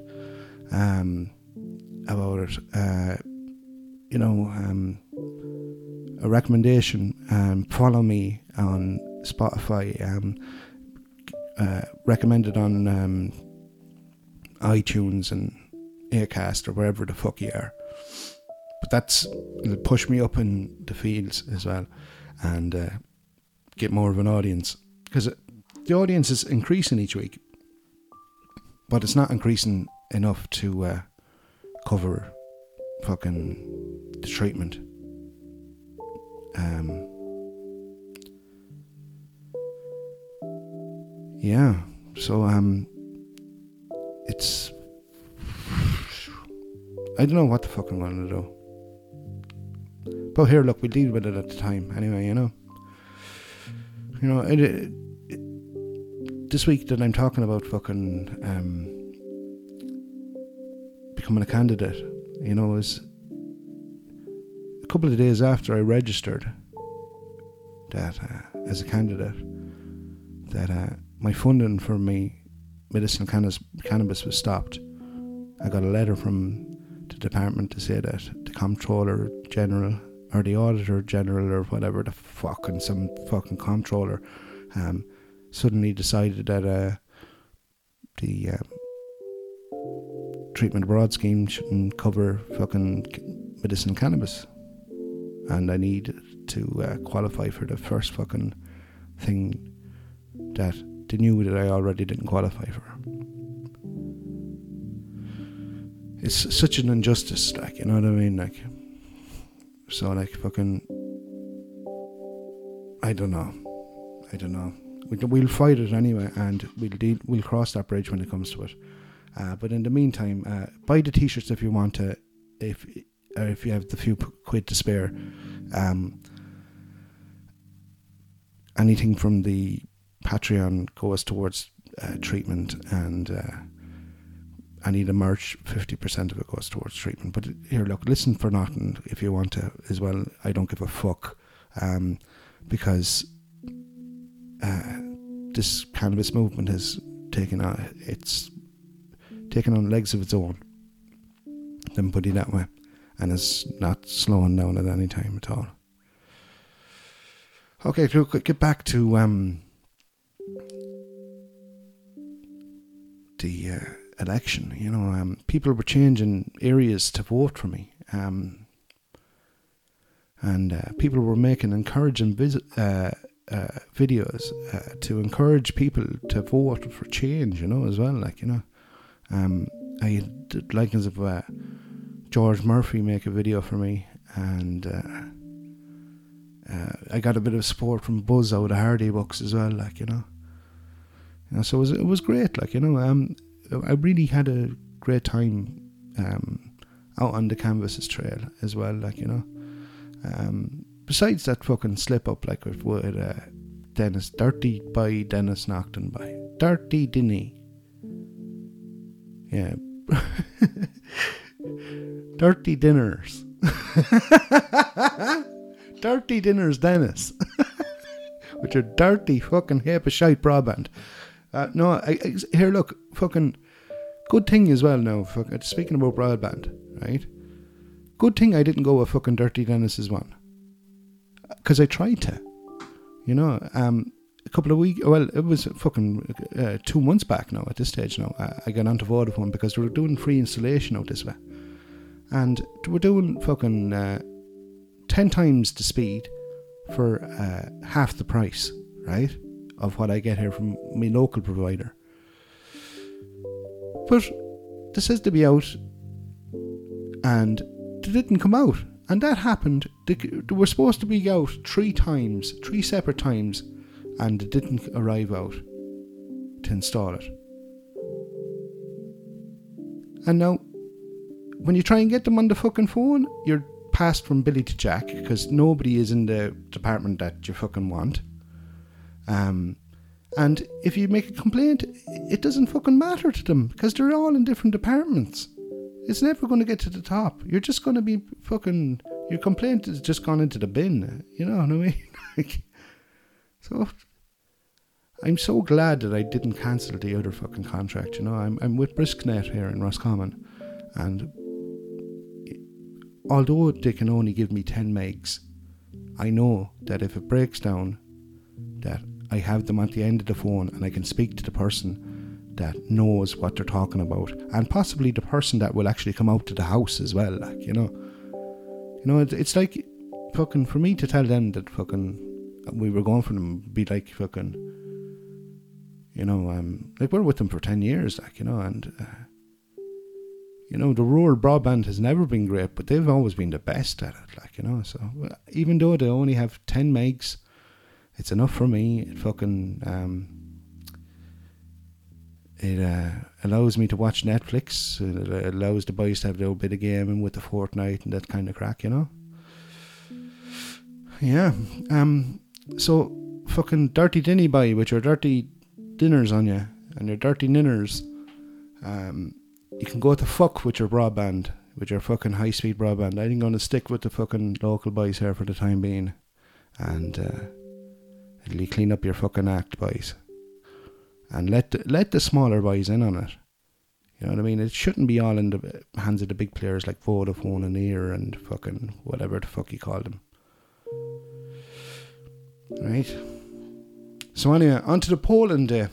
about it. A recommendation. Follow me on Spotify. Recommended on iTunes and Acast or wherever the fuck you are. But it'll push me up in the fields as well and get more of an audience, because the audience is increasing each week, but it's not increasing enough to cover fucking the treatment. So it's, I don't know what the fuck I'm going to do. But here, look, we'll deal with it at the time. Anyway, this week that I'm talking about fucking becoming a candidate, is a couple of days after I registered that as a candidate, that my funding for my medicinal cannabis was stopped. I got a letter from the department to say that the Comptroller General or the Auditor General or whatever the fucking some fucking comptroller suddenly decided that the treatment abroad scheme shouldn't cover fucking medicinal cannabis, and I need to qualify for the first fucking thing that they knew that I already didn't qualify for. It's such an injustice, like, you know what I mean? Like, so, like, fucking, I don't know. We'll fight it anyway, and we'll cross that bridge when it comes to it. But in the meantime, buy the t-shirts if you want to, if you have the few quid to spare. Anything from the Patreon goes towards treatment, and any of the merch, 50% of it goes towards treatment. But here, look, listen for nothing if you want to as well. I don't give a fuck, because this cannabis movement has taken on legs of its own. Let me put it that way, and it's not slowing down at any time at all. Okay, look, get back to the election. People were changing areas to vote for me, and people were making encouraging videos to encourage people to vote for change, as well. I had likings of George Murphy make a video for me, and I got a bit of support from Buzz out of Hardy Books as well, so it was great, I really had a great time out on the Canvases trail as well, besides that fucking slip up, with Dennis, Dirty by Dennis Nocton by Dirty Dinny. Yeah. Dirty Dinners. Dirty Dinners Dennis. With your dirty fucking heap of shite broadband. Here, look, fucking, Good thing as well now, speaking about broadband, right? Good thing I didn't go with fucking Dirty Dennis's one. Because I tried to. You know, a couple of weeks, well, it was fucking 2 months back now at this stage now. I got onto Vodafone because they were doing free installation out this way. And they were doing fucking 10 times the speed for half the price, right? Of what I get here from my local provider. But they says to be out and they didn't come out. And that happened. They were supposed to be out 3 separate times, and they didn't arrive out to install it. And now, when you try and get them on the fucking phone, you're passed from Billy to Jack, because nobody is in the department that you fucking want. And if you make a complaint, it doesn't fucking matter to them, because they're all in different departments. It's never going to get to the top. You're just going to be fucking... Your complaint has just gone into the bin. You know what I mean? So... I'm so glad that I didn't cancel the other fucking contract, you know. I'm with BriskNet here in Roscommon. And... although they can only give me 10 megs, I know that if it breaks down, that I have them at the end of the phone and I can speak to the person that knows what they're talking about, and possibly the person that will actually come out to the house as well, like, you know. It's like fucking for me to tell them that fucking we were going for them, be like fucking, you know, like we're with them for 10 years, like, you know, and you know, the rural broadband has never been great, but they've always been the best at it, like, you know. So even though they only have 10 megs, it's enough for me. It fucking it allows me to watch Netflix. It allows the boys to have their bit of gaming with the Fortnite and that kind of crack, you know. Yeah. So fucking dirty dinny boy with your dirty dinners on you and your dirty ninners. You can go to fuck with your broadband, with your fucking high speed broadband. I'm going to stick with the fucking local boys here for the time being, and it'll clean up your fucking act, boys. And let the smaller boys in on it. You know what I mean? It shouldn't be all in the hands of the big players like Vodafone and Ear and fucking whatever the fuck you call them. Right? So anyway, onto the polling day.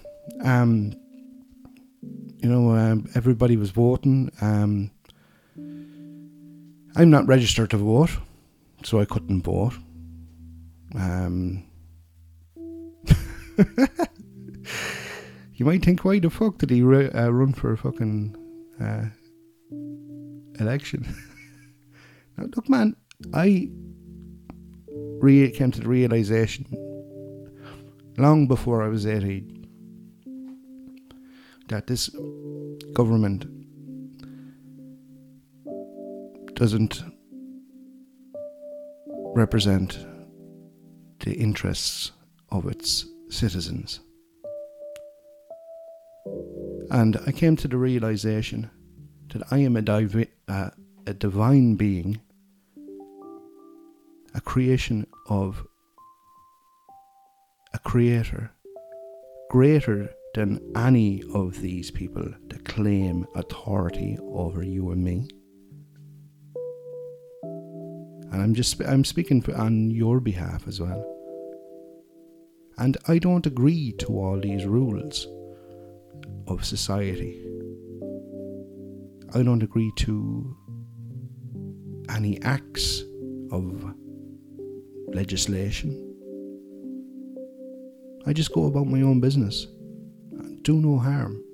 You know, everybody was voting. I'm not registered to vote, so I couldn't vote. You might think, why the fuck did he run for a fucking election? Now, look, man, I came to the realisation long before I was 18 that this government doesn't represent the interests of its citizens. And I came to the realisation that I am a divine being, a creation of a creator greater than any of these people that claim authority over you and me. And I'm speaking on your behalf as well. And I don't agree to all these rules of society. I don't agree to any acts of legislation. I just go about my own business and do no harm.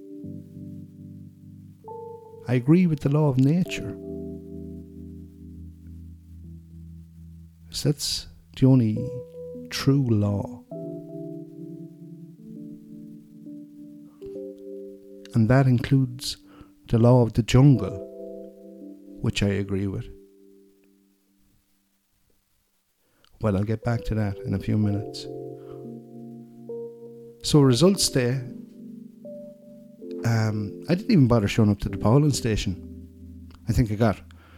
I agree with the law of nature. So that's the only true law. And that includes the law of the jungle, which I agree with. Well, I'll get back to that in a few minutes. So results day, I didn't even bother showing up to the polling station. I think I got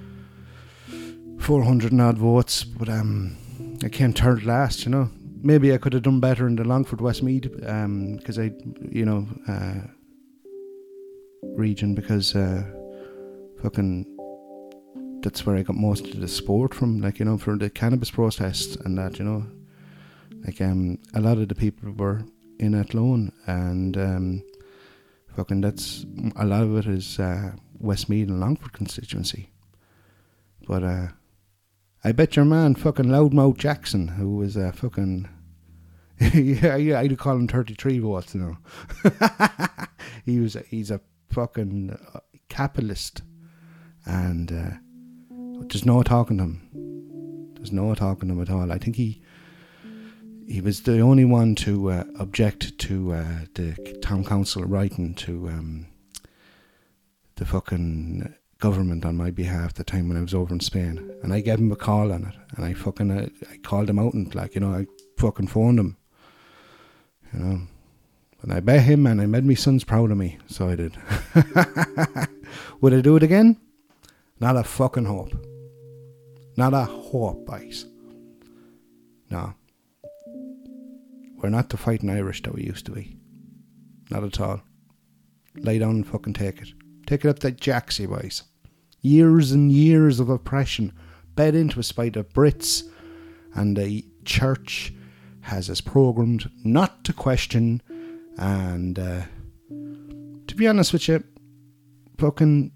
400 and odd votes, but I came third last, you know. Maybe I could have done better in the Longford Westmeath, because region because fucking that's where I got most of the support from, like, you know, for the cannabis protests and that, you know. Like, a lot of the people were in Athlone, and fucking that's, a lot of it is Westmeath and Longford constituency. But I bet your man fucking Loudmouth Jackson, who was fucking yeah, I'd call him 33 votes, you know. He's a fucking capitalist, and there's no talking to him. There's no talking to him at all. I think he was the only one to object to the town council writing to the fucking government on my behalf the time when I was over in Spain, and I gave him a call on it, and I called him out, and, like, you know, I fucking phoned him, you know, and I bet him, and I made my sons proud of me, so I did. Would I do it again? Not a fucking hope. Not a hope, boys. No. We're not the fighting Irish that we used to be. Not at all. Lay down and fucking take it. Take it up that Jaxie, boys. Years and years of oppression bed into us by the Brits, and the church has us programmed not to question, and to be honest with you, fucking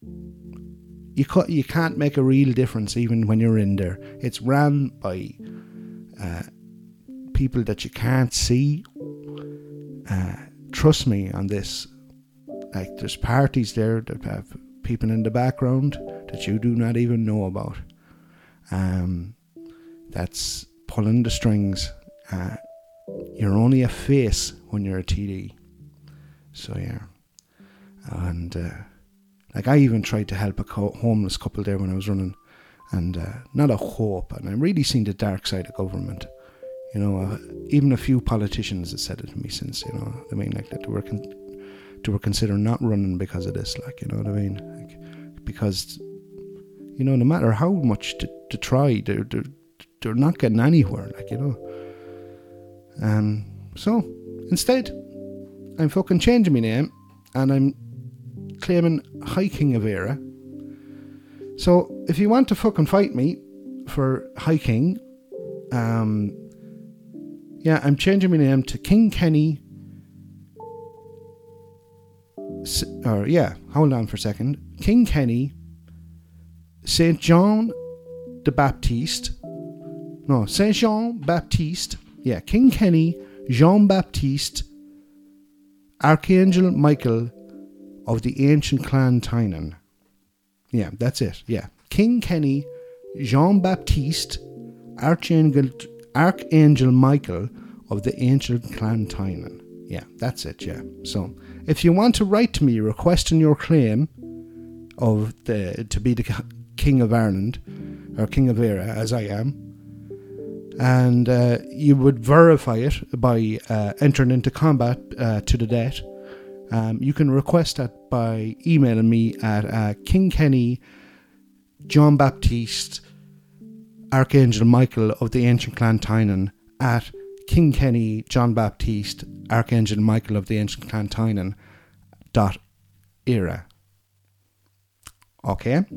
you can't make a real difference even when you're in there. It's ran by people that you can't see. Trust me on this. Like, there's parties there that have people in the background that you do not even know about. That's pulling the strings. You're only a face when you're a TD. So yeah. And like, I even tried to help a homeless couple there when I was running, and not a hope. And I really seen the dark side of government. You know, even a few politicians have said it to me since, you know what I mean, like, that they were considering not running because of this, like, you know what I mean, like, because, you know, no matter how much to try, they're not getting anywhere, like, you know. So instead, I'm fucking changing my name, and I'm claiming High King of Era. So if you want to fucking fight me for High King, yeah, I'm changing my name to King Kenny. Hold on for a second. King Kenny Saint Jean Baptiste. No, Saint Jean Baptiste. Yeah, King Kenny Jean Baptiste Archangel Michael of the ancient clan Tynan. Yeah, that's it. Yeah, King Kenny Jean Baptiste Archangel Michael of the ancient clan Tynan. Yeah, that's it, yeah. So, if you want to write to me requesting your claim of to be the King of Ireland, or King of Era, as I am, and you would verify it by entering into combat to the death, you can request that by emailing me at King Kenny John Baptiste Archangel Michael of the ancient clan Tynan at King Kenny John Baptiste Archangel Michael of the ancient clan Tynan .era. Okay.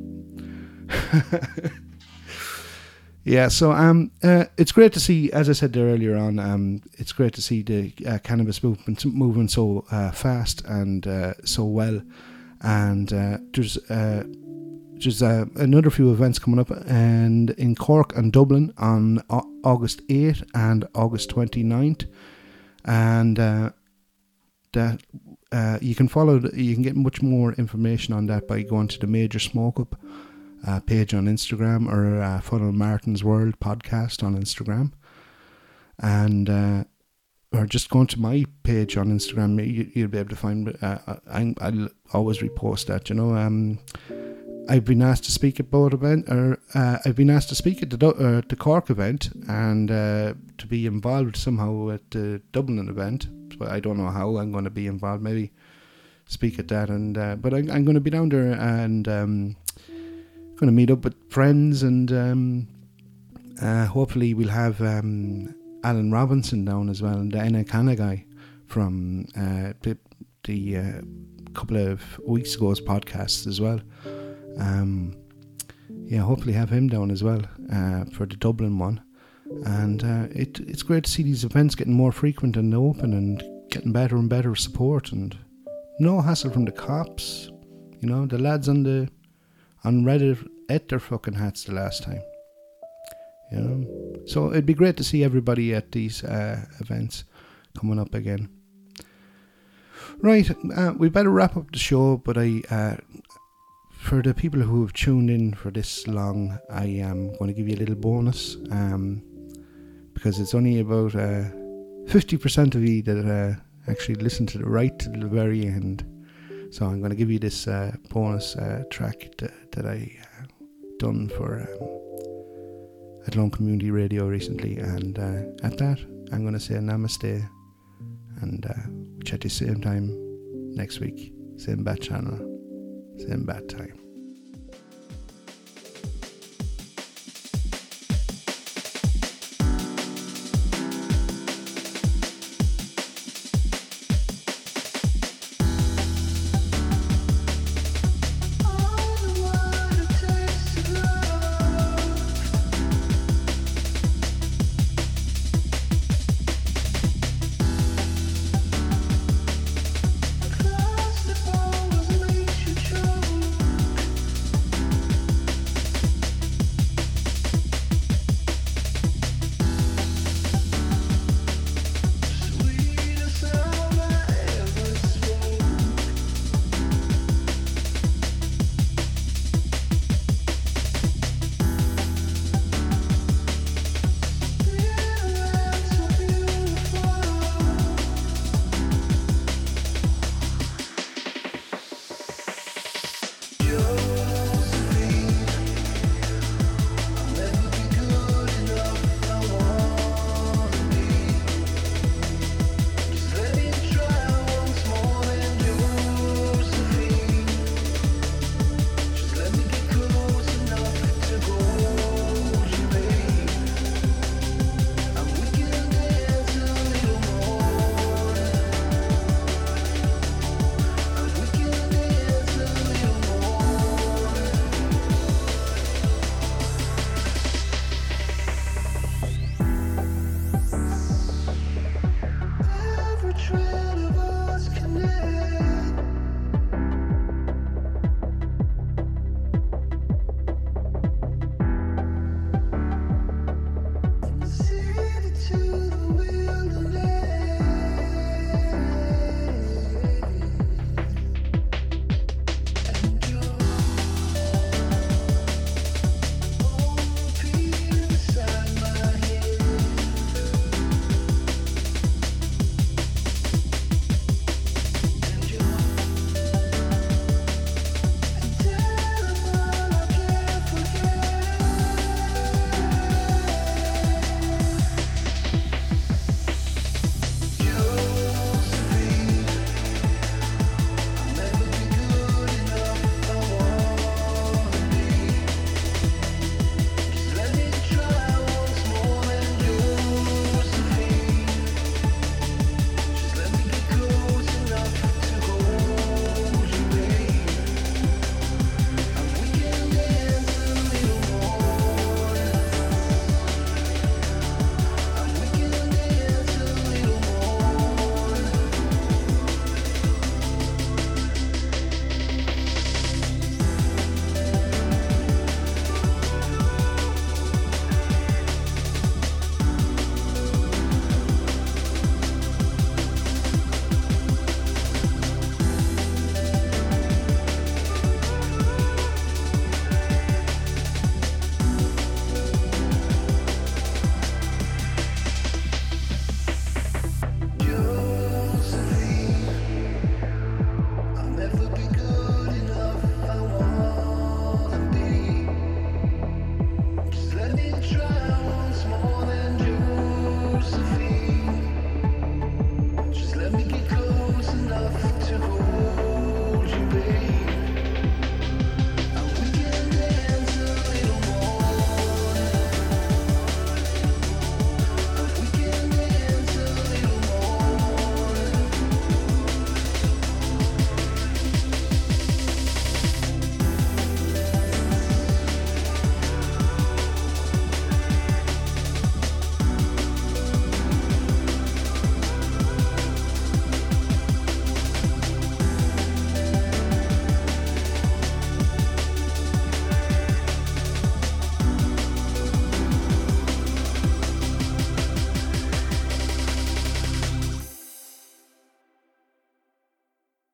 Yeah, so it's great to see, as I said there earlier on, it's great to see the cannabis movement moving so fast and so well. And there's another few events coming up, and in Cork and Dublin on August 8th and August 29th, and that you can you can get much more information on that by going to the Major Smoke Up page on Instagram, or follow Martin's World podcast on Instagram, and or just going to my page on Instagram. You'll be able to find. I'll always repost that. You know, I've been asked to speak at both events, or I've been asked to speak at the Cork event, and to be involved somehow at the Dublin event. But I don't know how I'm going to be involved. Maybe speak at that, and but I'm going to be down there, and going to meet up with friends, and hopefully we'll have Alan Robinson down as well, and the Enna Canna guy from the couple of weeks ago's podcast as well. Hopefully have him down as well for the Dublin one. And it's great to see these events getting more frequent and open and getting better and better support, and no hassle from the cops. The lads on Reddit ate their fucking hats the last time. So it'd be great to see everybody at these events coming up again. Right, we better wrap up the show, but for the people who have tuned in for this long, I am going to give you a little bonus, because it's only about 50% of you that actually listen to the very end. So I'm going to give you this bonus track that I done for Athlone Community Radio recently, and at that I'm going to say namaste, and we'll chat to you same time next week, same bat channel, same bat time.